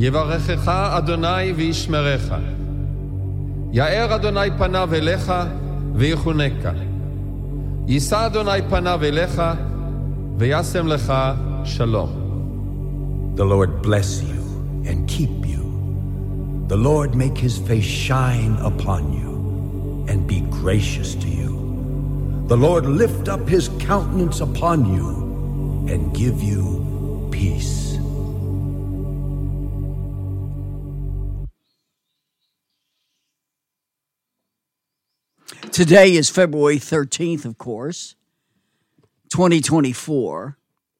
יברכך אדוני וישמרך. יאר אדוני פניו אליך ויחונקה. יישא אדוני פניו אליך וישם לך שלום. The Lord bless you and keep you. The Lord make his face shine upon you and be gracious to you. The Lord lift up his countenance upon you and give you peace. Today is February 13th, of course, 2024.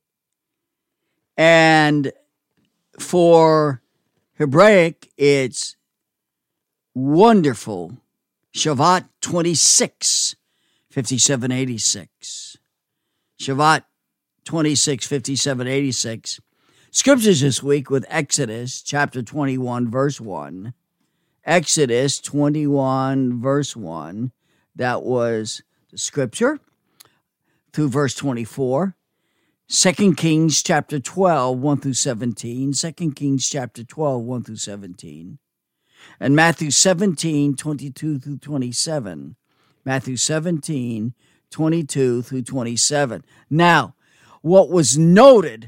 And for Hebraic, it's wonderful. Shavat 26, 5786. Shavat 26, 5786. Scriptures this week with Exodus chapter 21, verse 1. Exodus 21, verse 1. That was the scripture through verse 24. 2 Kings chapter 12, 1 through 17. 2 Kings chapter 12, 1 through 17. And Matthew 17, 22 through 27. Matthew 17, 22 through 27. Now, what was noted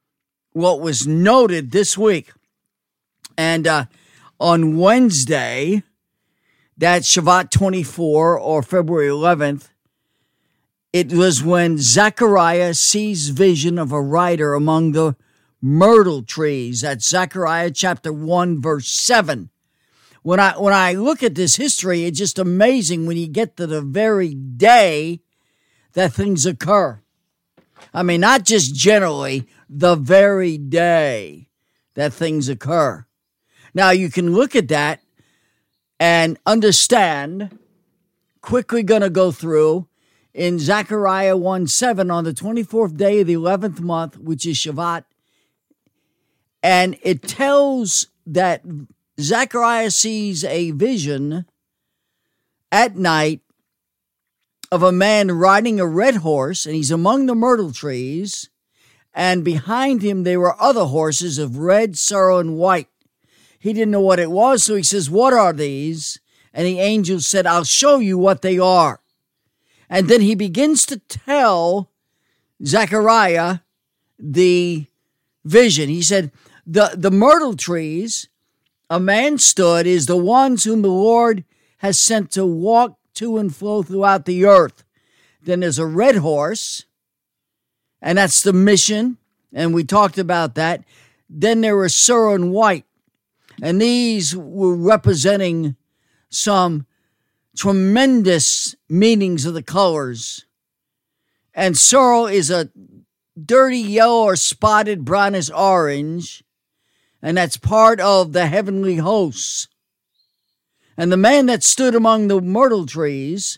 this week, and on Wednesday, that's Shavat 24 or February 11th, it was when Zechariah sees vision of a rider among the myrtle trees. That's Zechariah chapter 1, verse 7. When I look at this history, it's just amazing when you get to the very day that things occur. I mean, not just generally, the very day that things occur. Now, you can look at that and understand, quickly going to go through, in Zechariah 1:7, on the 24th day of the 11th month, which is Shavat, and it tells that Zechariah sees a vision at night of a man riding a red horse, and he's among the myrtle trees, and behind him there were other horses of red, sorrel, and white. He didn't know what it was, so he says, "What are these?" And the angel said, "I'll show you what they are." And then he begins to tell Zechariah the vision. He said, the myrtle trees a man stood is the ones whom the Lord has sent to walk to and fro throughout the earth. Then there's a red horse, and that's the mission, and we talked about that. Then there was sorrel and white, and these were representing some tremendous meanings of the colors. And sorrel is a dirty yellow or spotted brownish orange, and that's part of the heavenly hosts. And the man that stood among the myrtle trees,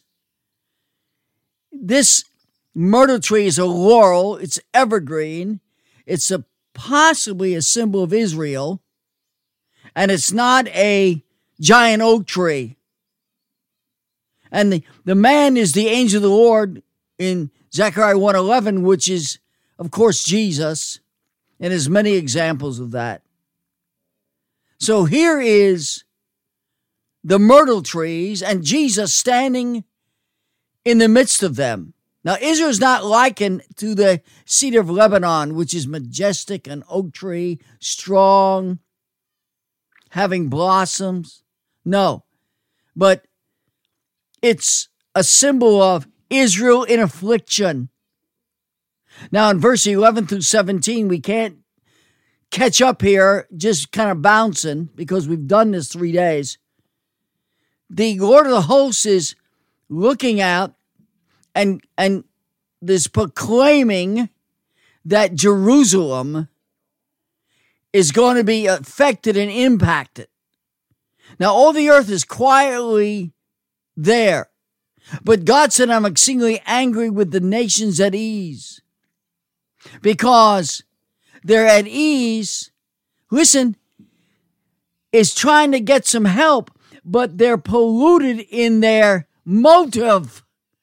this myrtle tree is a laurel, it's evergreen, it's possibly a symbol of Israel, and it's not a giant oak tree. And the man is the angel of the Lord in Zechariah 1:11, which is, of course, Jesus, and there's many examples of that. So here is the myrtle trees and Jesus standing in the midst of them. Now, Israel is not likened to the cedar of Lebanon, which is majestic, an oak tree, strong, having blossoms. No, but it's a symbol of Israel in affliction. Now, in verse 11 through 17, we can't catch up here, just kind of bouncing, because we've done this 3 days. The Lord of the hosts is looking out and this proclaiming that Jerusalem is going to be affected and impacted. Now, all the earth is quietly there. But God said, I'm exceedingly angry with the nations at ease. Because they're at ease, listen, is trying to get some help, but they're polluted in their motive.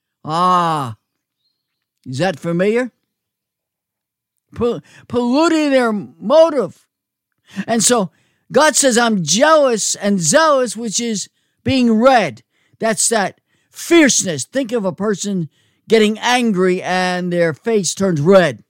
Is that familiar? Polluted in their motive. And so God says, I'm jealous and zealous, which is being red. That's that fierceness. Think of a person getting angry and their face turns red.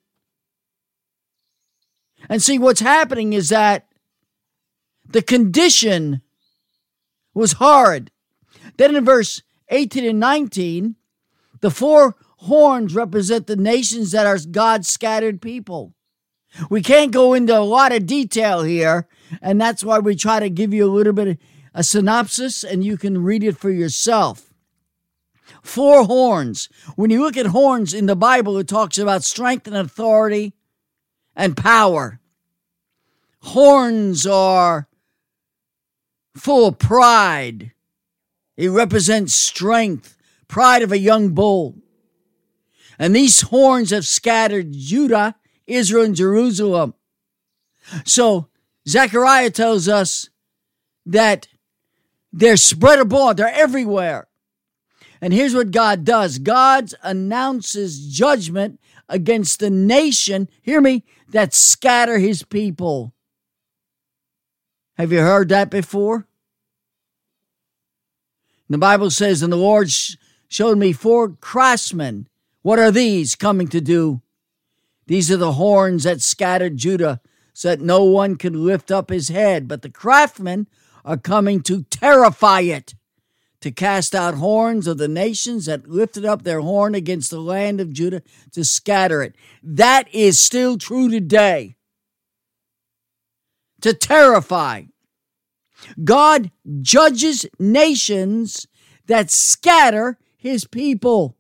And see, what's happening is that the condition was hard. Then in verse 18 and 19, the 4 horns represent the nations that are God's scattered people. We can't go into a lot of detail here, and that's why we try to give you a little bit of a synopsis, and you can read it for yourself. 4 horns. When you look at horns in the Bible, it talks about strength and authority and power. Horns are full of pride. It represents strength, pride of a young bull. And these horns have scattered Judah, Israel, and Jerusalem. So Zechariah tells us that they're spread abroad, they're everywhere. And here's what God does. God announces judgment against the nation, hear me, that scatter his people. Have you heard that before? The Bible says, and the Lord showed me 4 craftsmen. What are these coming to do? These are the horns that scattered Judah, so that no one could lift up his head. But the craftsmen are coming to terrify it, to cast out horns of the nations that lifted up their horn against the land of Judah, to scatter it. That is still true today. To terrify. God judges nations that scatter his people.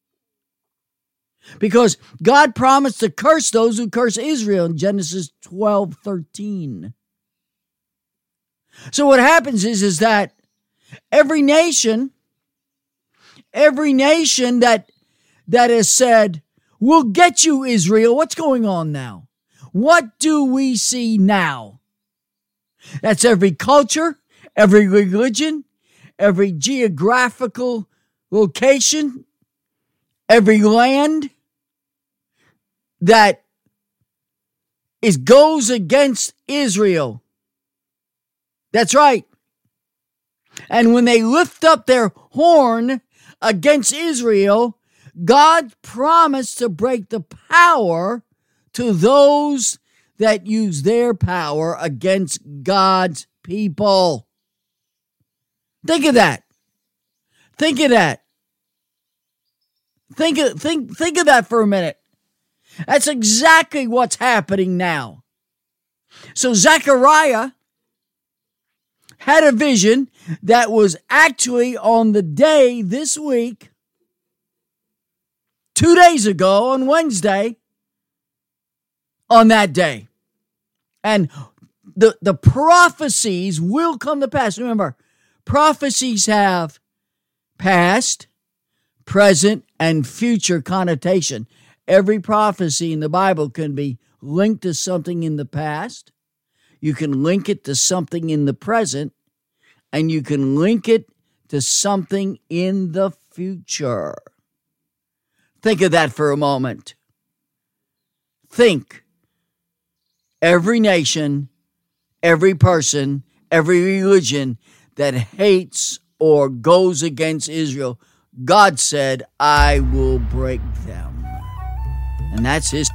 Because God promised to curse those who curse Israel in Genesis 12:13. So what happens is that every nation that has said, we'll get you, Israel. What's going on now? What do we see now? That's every culture, every religion, every geographical location, every land that goes against Israel. That's right. And when they lift up their horn against Israel, God promised to break the power to those that use their power against God's people. Think of that. Think of that. Think of that for a minute. That's exactly what's happening now. So Zechariah had a vision that was actually on the day this week, 2 days ago on Wednesday, on that day. And the prophecies will come to pass. Remember, prophecies have past, present, and future connotation. Every prophecy in the Bible can be linked to something in the past. You can link it to something in the present, and you can link it to something in the future. Think of that for a moment. Think. Every nation, every person, every religion that hates or goes against Israel, God said, I will break them. And that's his.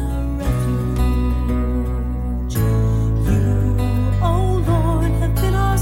You, oh Lord, have been our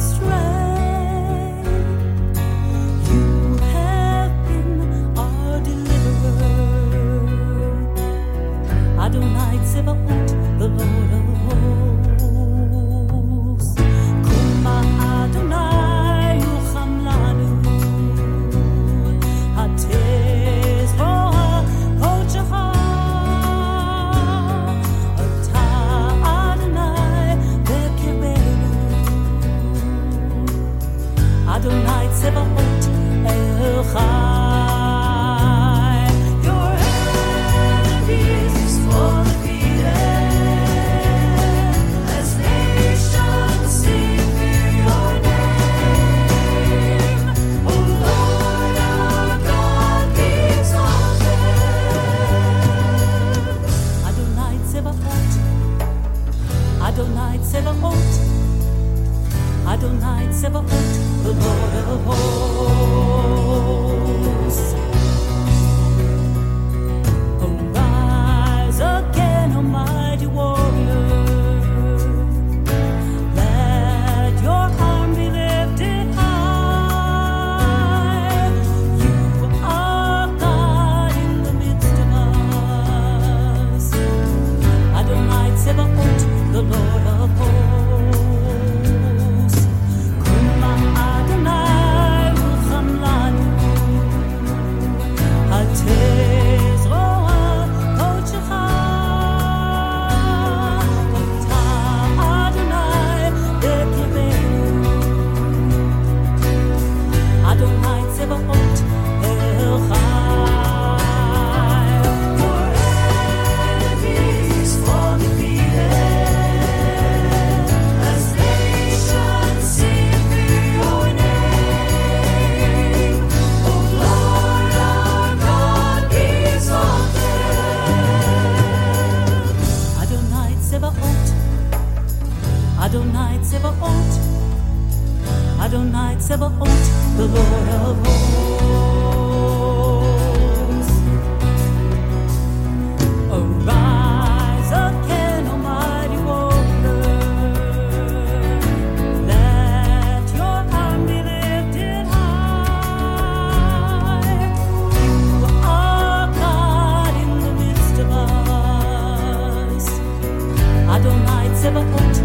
Adonai Tzevaot, Adonai Tzevaot, the Lord of hosts. Arise again, almighty warrior. Let your arm be lifted high. You are God in the midst of us. Adonai Tzevaot, the Lord of hosts. Kuma Adonai Rucham Lanu. Hatez Roa Kochecha. Ota Adonai Bekirenu. Adonai Tzevaot El Chai. Your enemies fall defeated as nations sing for your name. O Lord our God, be exalted. Adonai Tzevaot, Adonai Tzevaot, Adonai Tzevaot, the Lord of hosts. Arise again, almighty warrior. Let your arm be lifted high. You are God in the midst of us. Adonai Tzevaot,